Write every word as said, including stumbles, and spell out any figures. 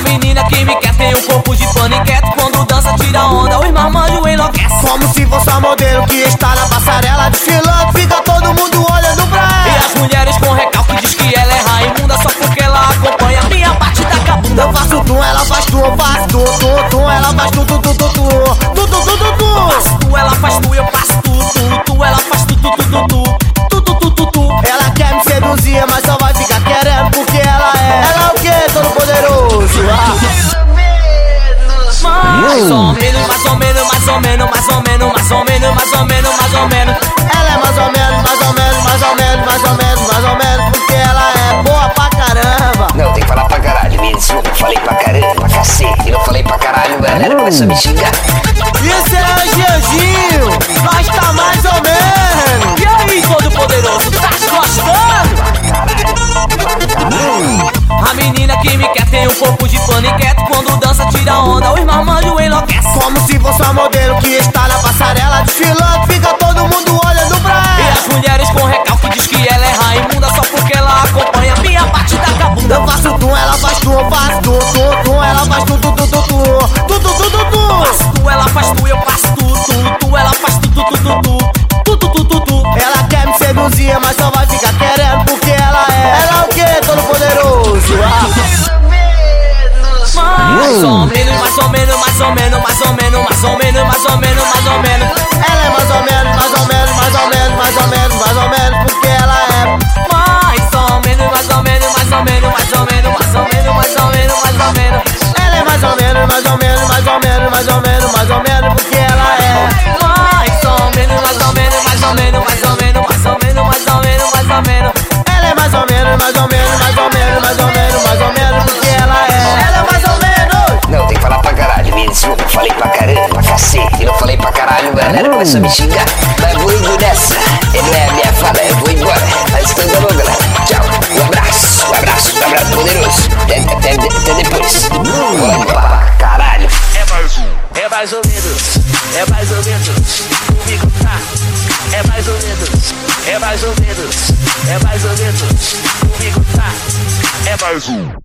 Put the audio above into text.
A menina que me quer tem um corpo de paniquete. Quando dança tira onda, os marmanjos enlouquecem. Como se fosse a modelo que está na passarela desfilando. Fica todo mundo olhando pra ela. E as mulheres com recalque diz que ela é raimunda só porque ela acompanha minha batida com a bunda. Eu faço tu, ela faz tu, eu faço tu, tu, tu, ela faz tu, tu, tu, tu, tu, tu, tu, tu, tu, tu. Eu faço tu, ela faz tu, eu faço tu, tu, tu, ela faz tu, tu, tu, tu, tu, tu, tu, tu, tu, tu. Ela quer me seduzir, mas só vai ficar querendo porque ela é. Ela é o que? Todo poderoso. Mais ou menos, mais ou menos, mais ou menos, mais ou menos, mais ou menos, mais ou menos, mais ou menos. Ela é mais ou menos, mais ou menos, mais ou menos, mais ou menos, mais ou menos, porque ela é boa pra caramba. Não, tem que falar pra caralho, me desculpa, eu falei pra caramba, pra cacete. E não falei pra caralho, a galera começou a me xingar. Isso é o Gianzinho, nós tá mais ou menos. E aí, todo poderoso, tá gostando? A menina que me quer tem um corpo de paniquete. Quando dança tira onda, os marmanjos enlouquecem. Como se fosse a modelo que está na passarela desfilando. Fica todo mundo olhando pra ela. E as mulheres com recalque diz que ela é raimunda só porque ela acompanha minha batida com a bunda. Eu faço tu, ela faz tu, eu faço tu, tu, tu, ela faz tu, tu, tu, tu, tu, tu, tu, tu, tu, tu. Eu faço tu, ela faz tu, eu faço tu, tu, tu, ela faz tu, tu, tu, tu, tu, tu, tu, tu, tu. Ela quer me seduzir, mas só vai ficar querendo porque ela é. Ela é o que? Todo poderoso. Mais ou menos, mais ou menos, mais ou menos, mais ou menos, mais ou menos, mais ou menos, mais ou menos. Ela é mais ou menos, mais ou menos, mais ou menos, mais ou menos, mais ou menos, porque ela é. Mais ou menos, mais ou menos, mais ou menos, mais ou menos, mais ou menos, mais ou menos, mais ou menos. Ela é mais ou menos, mais ou menos, mais ou menos, mais ou menos, mais ou menos, porque ela é. Mais ou menos, mais ou menos, mais ou menos, mais ou menos, mais ou menos, mais ou menos, mais ou menos. Ela é mais ou menos, mais ou menos, mais ou menos, mais ou menos, mais ou menos, porque ela é. Ela é mais ou menos. Não, tem que falar pra caralho, me desculpa, eu falei pra caramba, pra cacete. E não falei pra caralho, a galera começou a me xingar. Mas vou indo nessa, e não é a minha fala, eu vou embora. Mas então tá bom, galera. Tchau, um abraço, um abraço, um abraço poderoso. Até, até, até depois. Bora pra caralho. É mais um, é mais ou menos, é mais ou menos, comigo tá. É mais ou menos, é mais ou menos, é mais ou menos, comigo tá. É mais um.